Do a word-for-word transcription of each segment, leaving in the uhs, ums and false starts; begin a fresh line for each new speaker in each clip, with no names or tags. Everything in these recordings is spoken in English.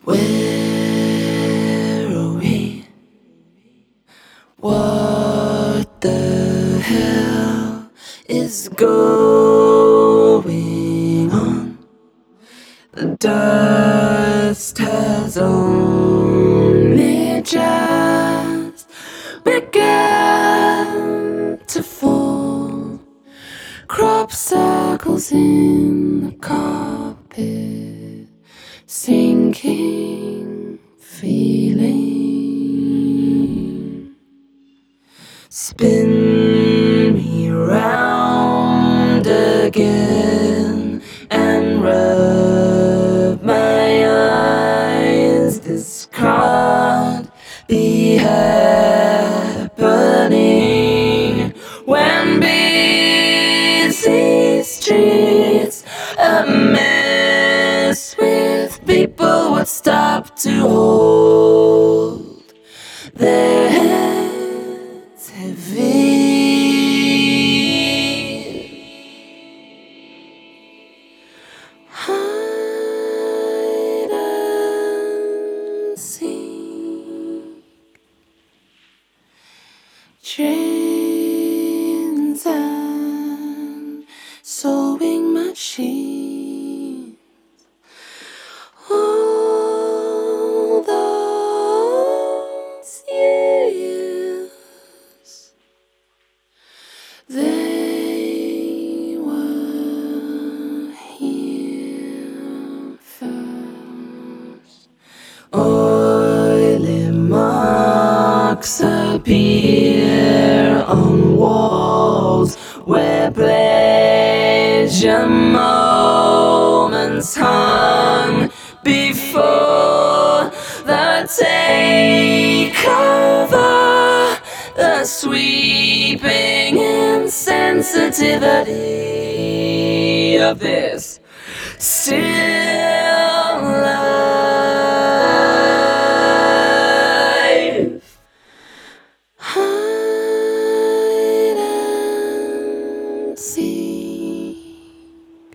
Where are we? What the hell is going on? The dust has only just begun to fall. Crop circles in the carpet, sinking feeling. Spin me round again and rub my eyes. This can't be happening when busy streets a mess with people would stop to hold their heads heavy. Hide and seek, trains and sewing machines. All those years, they were here first. Oily marks appear on walls where pleasure moments hung before the takeover, the sweeping insensitivity of this still life. Hide and seek,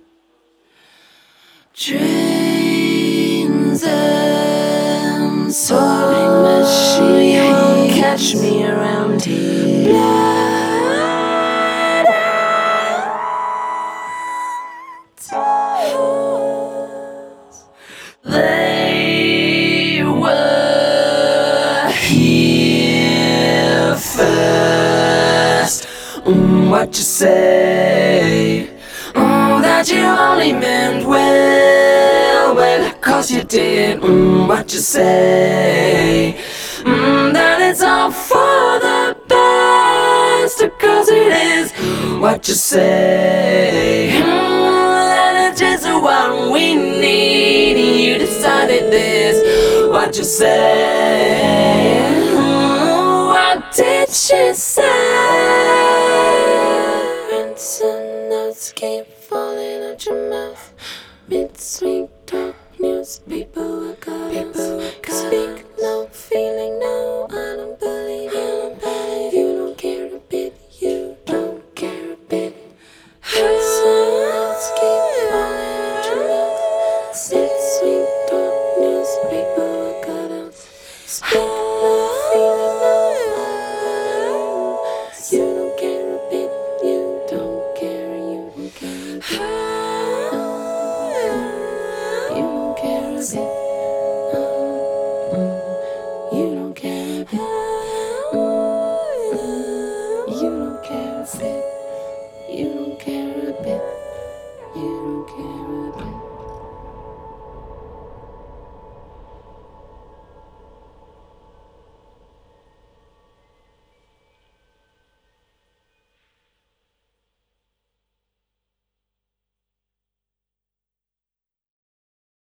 trains and sewing machine won't catch me around here. Blood and tears, they were here first. Mm, what you say? Mm, that you only meant well, well, cause you did. Mm, what you say? Mm, that it's all for the best, cause it is. What you say? Mm, that it's just what we need, you decided this. What you say? Mm, what did she say? Ransom notes keep falling out your mouth. Mid-sweet talk, newspaper accounts. Speak no, feeling no, I don't believe you. You don't care a bit, you don't care a bit. Ransom notes keep falling out your mouth. Mid-sweet talk, newspaper accounts. Speak no, feeling no, I don't believe you. You don't care a bit, you don't care, you don't care a bit. You don't care a bit. You don't care a bit. You don't care a bit. You don't care a bit. You don't care.